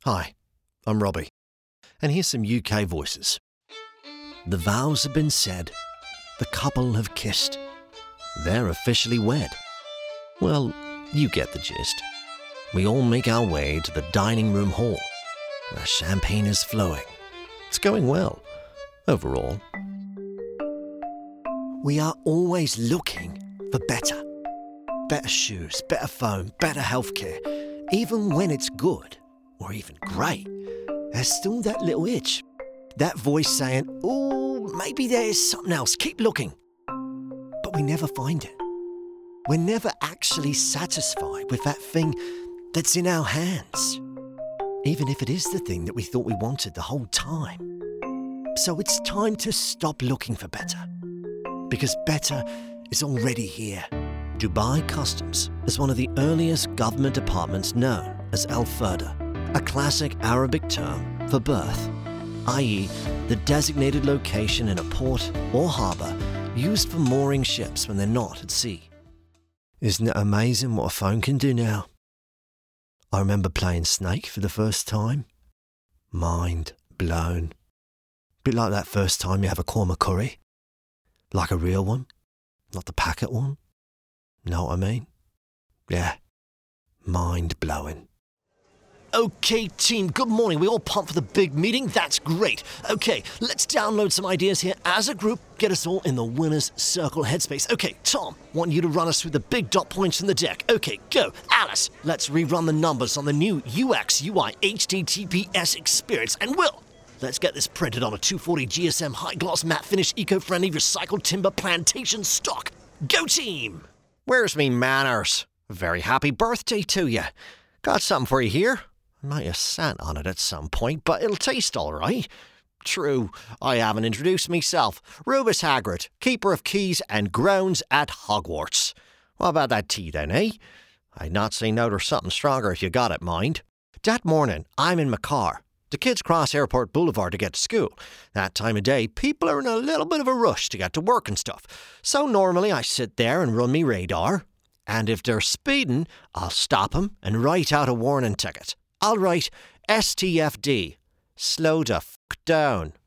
Hi, I'm Robbie, and here's some UK voices. The vows have been said, the couple have kissed, they're officially wed. Well, you get the gist. We all make our way to the dining room hall, where champagne is flowing. It's going well, overall. We are always looking for better. Better shoes, better phone, better healthcare. Even when it's good, or even great, there's still that little itch. That voice saying, "Oh, maybe there's something else, keep looking." But we never find it. We're never actually satisfied with that thing that's in our hands, even if it is the thing that we thought we wanted the whole time. So it's time to stop looking for better, because better is already here. Dubai Customs is one of the earliest government departments known as Al Furda, a classic Arabic term for berth, i.e. the designated location in a port or harbour used for mooring ships when they're not at sea. Isn't it amazing what a phone can do now? I remember playing Snake for the first time. Mind blown. Bit like that first time you have a korma curry. Like a real one, not the packet one. Know what I mean? Yeah, mind blowing. Okay, team, good morning. We all pumped for the big meeting? That's great. Okay, let's download some ideas here as a group, get us all in the winner's circle headspace. Okay, Tom, want you to run us through the big dot points in the deck. Okay, go. Alice, let's rerun the numbers on the new UX UI HTTPS experience. And Will, let's get this printed on a 240 GSM high-gloss matte finish eco-friendly recycled timber plantation stock. Go, team! Where's me manners? Very happy birthday to you. Got something for you here. I might have sat on it at some point, but it'll taste all right. True, I haven't introduced myself. Rubus Hagrid, keeper of keys and grounds at Hogwarts. What about that tea then, eh? I'd not say no to something stronger if you got it, mind. That morning, I'm in my car. The kids cross Airport Boulevard to get to school. That time of day, people are in a little bit of a rush to get to work and stuff. So normally I sit there and run me radar. And if they're speeding, I'll stop them and write out a warning ticket. I'll write STFD. Slow the f*** down.